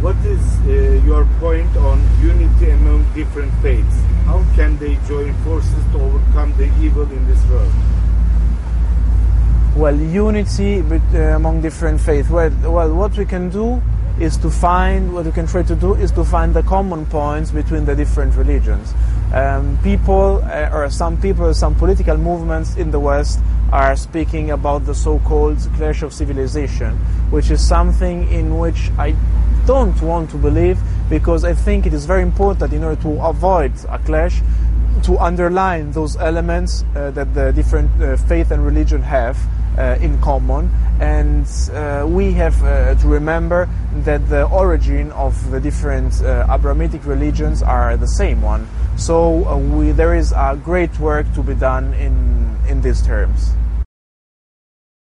What is your point on unity among different faiths? How can they join forces to overcome the evil in this world? Well, unity among different faiths. Well, what we can do is to find, what we can try to do is to find the common points between the different religions. Some political movements in the West are speaking about the so-called clash of civilization, which is something in which I don't want to believe, because I think it is very important, in order to avoid a clash, to underline those elements that the different faith and religion have in common, and we have to remember that the origin of the different Abrahamic religions are the same one. So there is a great work to be done in these terms.